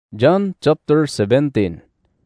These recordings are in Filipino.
John chapter 17.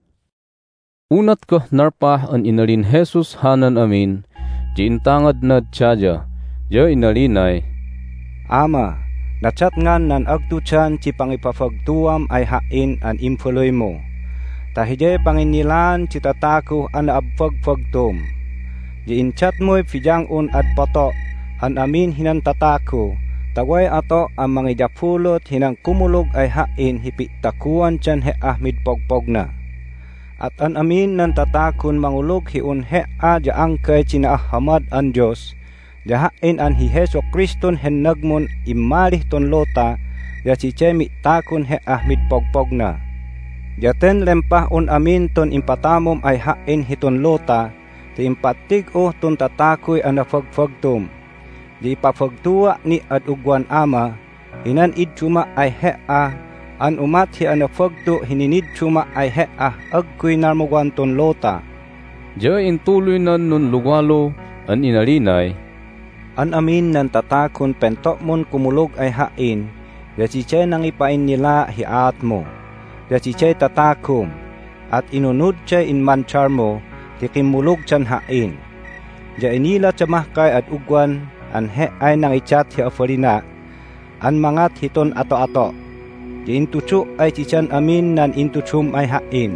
Unat ko narpa an inalin Jesus hanan amin, di intangad na tsadya, di inalinay. Ama, nachat ngan nan agtuchan ci pangipafagtuam ay hain an imfuloy mo. Tahijay panginilan ci tataku an abfagfagtum. Di inchat mo'y fijangun at pato an amin hinan tataku. Taway ato ang mga japulot hinang kumulog ay hain hipitakuan tiyan he ahmid pogpog na. At an amin nan tatakun mangulog hiun he a jaangkay cinaahamad an Diyos. Jahain an hi Heso Kriston hen nagmun imalih ton lota ya cicay mitakun he ahmid pogpog na. Jaten lempah un amin ton impatamom ay hain hiton lota ti impatig o ton tatakoy an nafagfagtum. Di ipafagtuwa ni at ugwan ama, hinan id cuma ay hea, an umat hi anafagto hininid cuma ay hea, agkoy narmugwan ton lota. Diya intuloy na nun lugalo, an inalinay. An amin nan tatakon pentok mon kumulog ay hain, ya cicay nang ipain nila hiat mo, ya cicay tatakom, at inunod chay inmanchar mo, tikimulog chan hain. Ya inila chamahkay at ugwan, an he ay nang ichat hi afarina, an mangat hiton ato-ato. Di intuchu ay cichan amin nan intuchum ay hain.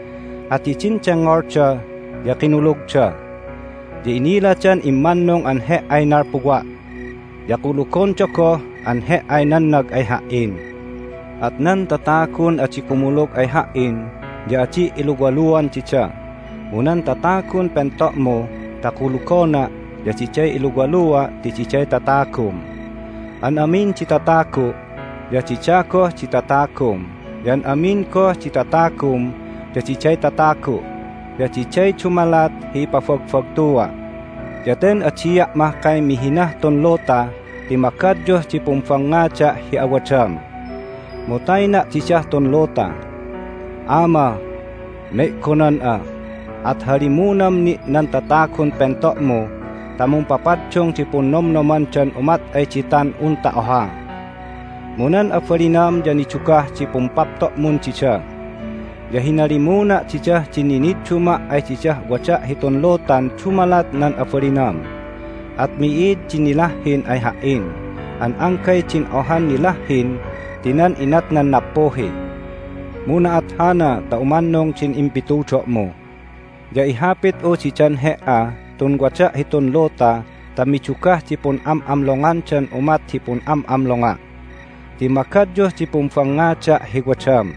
At ichin changor cha, ya kinulog cha. Di inila chan imannong an he ay narpugwa. Ya kulukon choko an he ay nannag ay hain. At nan tatakon at si kumulog ay hain, di aci ilugwaluan cica. Munan tatakon pentok mo, takulukona, ya cicay ilugwalua ti cicay tatakum. An amin ci tataku, ya cicako ci tatakum. Yan amin ko ci tatakum, ya cicay tataku. Ya cicay cumalat hi pafagfagtuwa. Yaten aciyak mahkay mihinah ton lota, ti makadyo ci pumfangaca hi awacham. Mutay na cicah ton lota. Ama, mekonan a, at halimunam ni nan tatakon pentok mo, tamong papadsyong cipunom naman tiyan umat ay citan unta oha. Munan afarinam jani cukah cipumpaptok mun cica. Yahinarimuna cica cininit cuma ay cica waca hiton lotan cumalat nan afarinam. At miid cinilahin ay hain. An angkay cin ohan nilahin, tinan inat ngan napohi. Muna at hana taumannong cin impitucho mo. Ya ihapit o cican hea, tun gwaca hiton lota, tamicukah cipun am-amlongan can umat cipun am-amlonga. Ti makadyo cipun fangaca higwacam.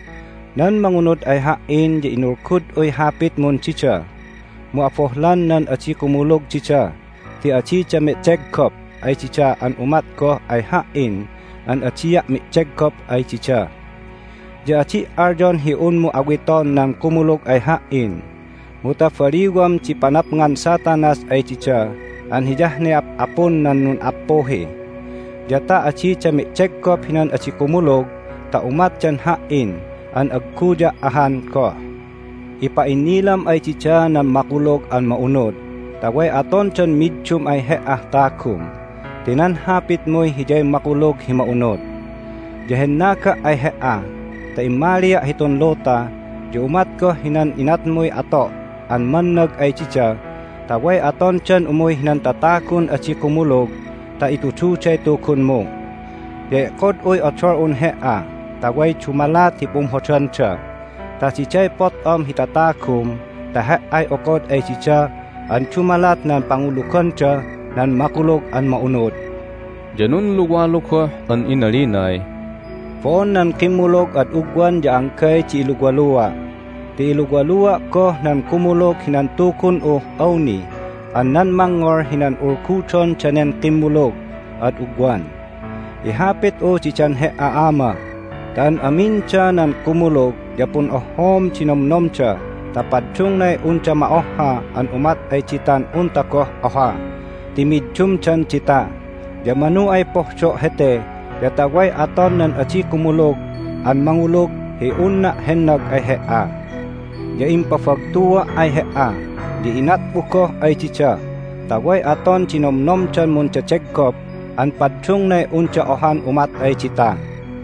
Nan mangunod ay hain di inurkud oy hapit mon cica. Muafohlan nan aci kumulog cica. Ti aci ca mitcegkop ay cica an umat ko ay hain, an aciya mitcegkop ay cica. Di aci arjon hiun mu awiton ng kumulog ay hain. Mutafariwam ci panapngan satanas ay cica, an hijah ni apon nan nun apohe. Jata aci ca mitcegkop hinan aci kumulog, ta umat can hain, an agkuja ahan ko. Ipainilam ay cica nan makulog an maunod, taway aton can midchum ay heah takum. Tinan hapit mo'y hijay makulog himaunod. Jahen naka ay heah, ta imalia hiton lota, di umat ko hinan inat mo'y ato, an mannag ay cica, taway aton tiyan umuy nan tatakon at si kumulog, ta ituchuchay tukon mo. Ye kod uy otor un hea, taway cumalat hipumhochan cha, ta cicay pot hitatakum, ta heay okod ay cica, an cumalat nan pangulukan cha, nan makulog an maunod. Janun lugwalo ko an inalinay. Poon nan kimulog at ugwan jaangkay ci ilugwalua. Ti ilugwalua ko nan kumulog hinan tukon o awni, an nan mangor hinan urkuchon tiyanen kimulog at ugwan. Ihapit o cican hea ama, taan amin ca nan kumulog, yapon ohom cinomnom ca, tapadsyong nay unca maoha an umat ay citan unta ko oha. Timidchum can cita, jamanu ay pohcho hete, yataway aton nan aci kumulog, an mangulog hiun na hennag ay hea. Ya impafagtuwa ay hea, di inat buko ay cica, taway aton cinomnom can mun cecegkop, an padsyong nay unca ohan umat ay cita.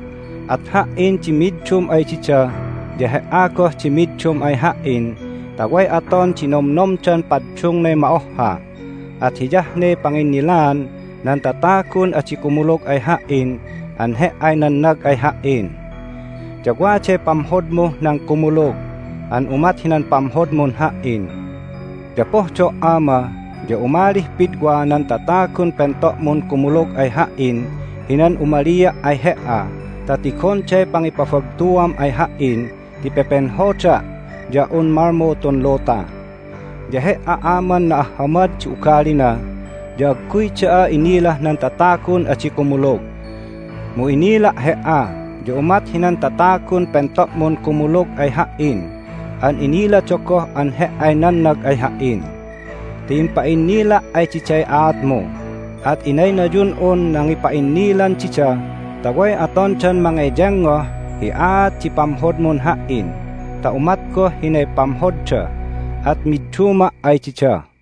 at hain chimidchum ay chicha, jahe akoh chimidchum ay hain, taway aton chinomnom chan padchung na maoha, at hijahne panginilan, nan tatakon at chikumulog ay hain, anhe ay nanag ay hain. Jagwa che pamhod mo ng kumulog, an umat hinan pamhod mon hain. Japoh cho ama, ja umalih pitwa nan tatakon pentok mon kumulog ay hain, hinan umalia ay hea, tatikon che pangipafagtuam ay hain, ti pepenhocha, ja un marmo ton lota. Jahe aaman na ahamad ci ukali na, ja kuy cha inilah nan tatakon at ci kumulog. Mo inila hea, ja umat hinan tatakon pentok mon kumulog ay hain, an inila chokoh an he ay nanag ay hain. Tiimpain nila ay chichay at mo, at inay na yun on nangipain nilan chicha, taway aton chan mga ijengo, hiat ci pamhod mon hain, ta umat ko hinay pamhod cha, at midchuma ay chicha.